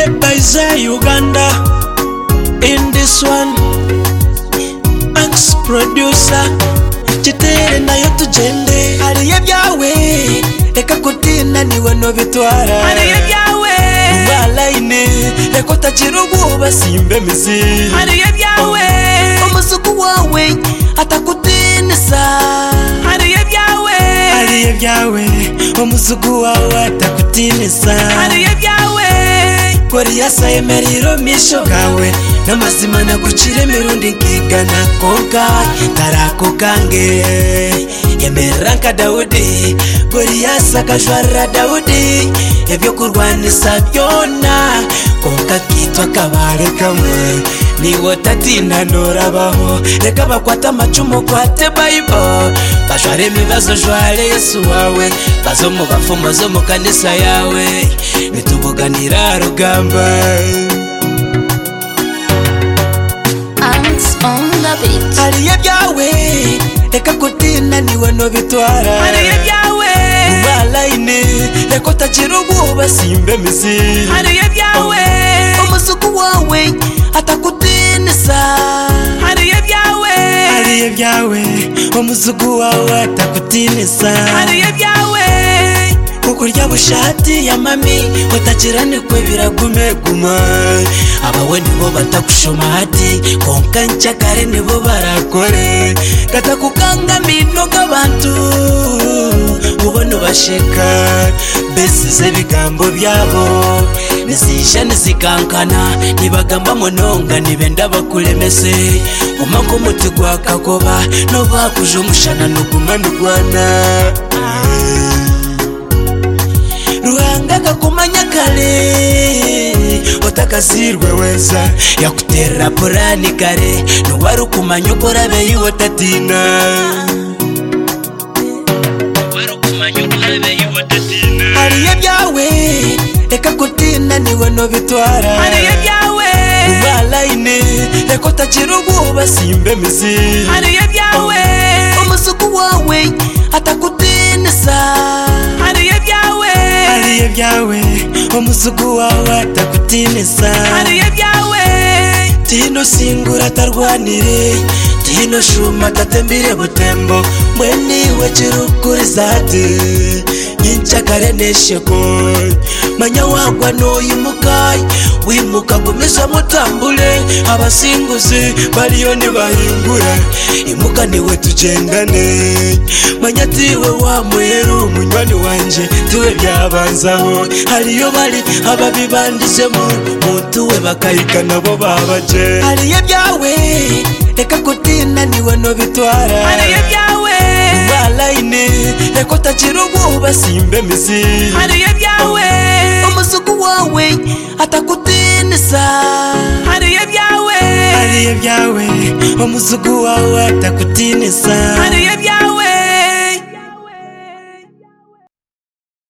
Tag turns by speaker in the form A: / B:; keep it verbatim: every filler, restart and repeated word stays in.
A: Made by Zay Uganda. In this one, Axe producer Chitere nayo tugende. Hariye byawe reka kutina niwe no bitwara. Hariye byawe Mbalaine reka utagira ubwoba simbe mizi. Hariye byawe umusuku wawe atakutinisa. Hariye byawe Hariye byawe umusuku wawe atakutinisa. Hariye byawe Kori yasaye meriro misho gawe namazima nagucire mirundi nkigana konka tarako kange yemeranka Daudi Kori yasaka jwara Daudi ebyo kurwanisa byona konka kitwa kabare kamwe niwo tatina norabaho reka bakwata amacumu kwate Bible bashware mibazo jware Yesu wawe bazo mu bafumo zo mu kanisa yawe nitubuganira rugamba.
B: Axe on the beat.
A: Hariye byawe reka kutina niwe no bitwara. Hariye byawe Mbalaine reka utagira ubwoba simbe mizi. Hariye byawe umusuku wawe atakutinisa. Hariye byawe Hariye byawe umusuku wawe atakutinisa. Hariye byawe kukurya bushati ya mami utagira nikwe biragumeguma. Abawe nibo batakushoma hati konka nchakare nibo barakore katakukanga mino gabantu ubona basheka besize bigambo byabo nisisha nisikankana nibagamba mononga nibenda bakulemese umako muti gwakakoba no bakuje umushana nukumanugwana. Ruhanga gakumanya kale otakazirwe weza yakutera porani kare nuwaru kumanya ukora beyi watatina. Nuwaru kumanya ukora beyi watatina. Hariye byawe reka kutina niwe no bitwara. Hariye byawe Mbalaine reka utagira ubwoba simbe mizi. Hariye byawe umusuku wawe atakutinisa. Hariye byawe Hariye byawe umusuku wawe atakutinisa. Hariye byawe tino singura tarwanire tino shuma tatembire butembo mweni wechirukuri zate nyinchakare nesheko manya wagwa noyimukai wimuka gumisha mutambule abasinguzi baliyo nibahingura imuka niwe tugendane manya tiwe wa mweru munywani wanje tiwe byabanzaho hariyo bali ababibandisemo muntu we bakayika nabo babaje. Hariye byawe reka kutina niwe no bitwara. Hariye byawe Mbalaine reka utagira ubwoba simbe mizi. Hariye byawe umusuku wawe atakutinisa. Hariye byawe Hariye byawe umusuku wawe atakutinisa. Hariye byawe